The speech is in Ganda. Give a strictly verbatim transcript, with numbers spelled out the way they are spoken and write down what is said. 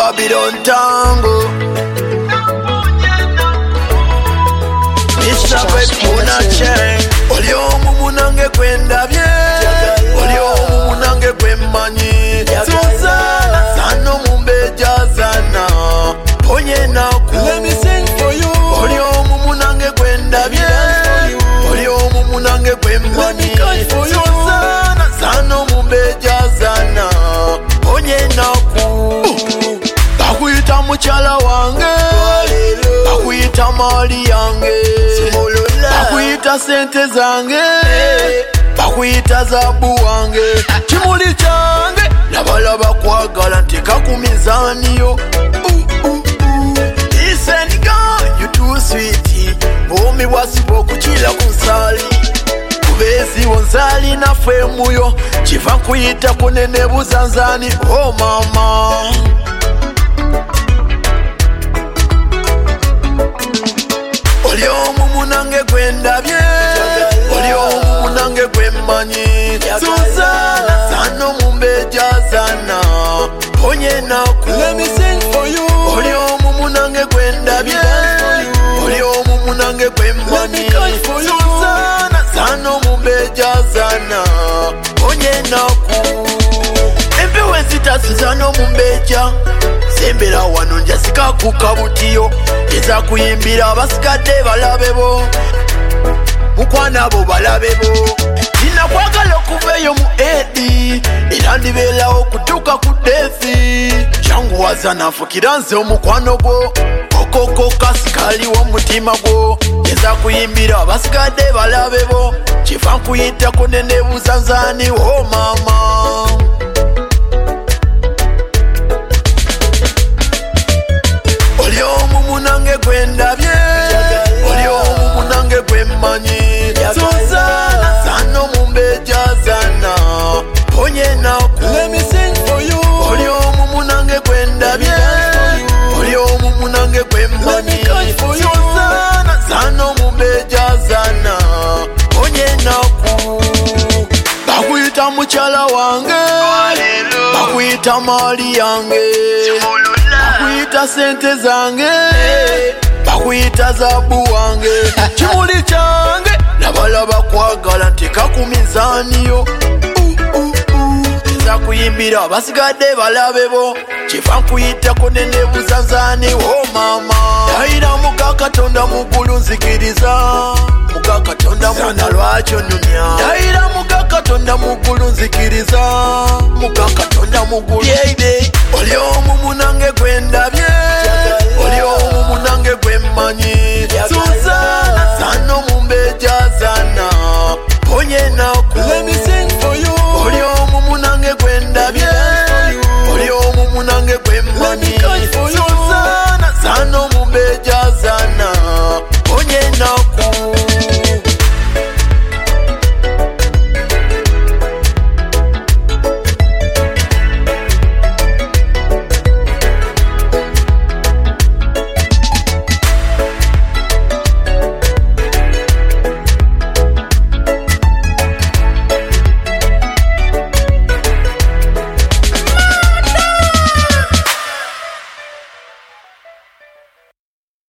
Babylon Tango. Mister Pepuna Cheng. Oliomu munange kwenda bye. Oliomu munange kwemanyi. Suzana sano mumbeja sana. Ponye naku. Let me sing for you. Oliomu munange kwenda bye. Oliomu munange kwemanyi. Suzana sano mumbeja sana. Ponye naku. Bakwita muchala wange. Bakwita mali yange. Bakwita sente zange. Bakwita zabu wange. Chimuli change nabalaba kwagala nteka ku mizani yo. Listen girl, you too sweet. Bomi wasibo kuchila kunsali. Kubezi wonzali na femuyo. Chiva kuyita kunene buzanzani. Oh mama. Oliomu munange kwenda bye. Oliomu munange kwemanyi. Suzana sano mumbeja sana. Ponye naku. Let me sing for you. Oliomu munange kwenda bye. Oliomu munange kwemanyi. Suzana sano mumbeja sana. Ponye naku. Empewe zita Suzano mumbeja. Sembera wano njasika kukabutiyo. Eza kuyimbira abasikadde balabebo. Mukwana bo balabebo. Nina kwagala okuveyo mu edi. Era ndibeerawo kutuuka ku defi. Kyanguwaza nafukira nze omukwano gwo. Okoko kasikali w'omutima gwo. Eza kuyimbira abasikadde balabebo. Kiva nkuyitako nene buzanzani wo mama. Oliomu munange kwenda bye. Oliomu munange kwemanyi. Suzana sano mumbeja sana. Ponye naku. Let me sing for you. Oliomu munange kwenda bye. Oliomu munange kwemanyi. Suzana sano mumbeja sana. Ponye naku. Bakwita muchala wange. Bakwita mali yange. Bakwita sente zange. Bakwita zabu wange. Chimuli change nabalaba kwagala nteka ku mizani yo. Eza kuyimbira abasigadde balabebo. Kiva nkuyitako nene buzanzani wo mama. Dayira muka Katonda muggulu nzikiriza. Muka Katonda mwana lwaki onnumya. Dayira muka Katonda muggulu nzikiriza. Muka Katonda muggulu. Baby, oliomu munange kwenda bye. Oliomu munange kwemanyi. Suzana sano mumbeja sana. Ponye naku.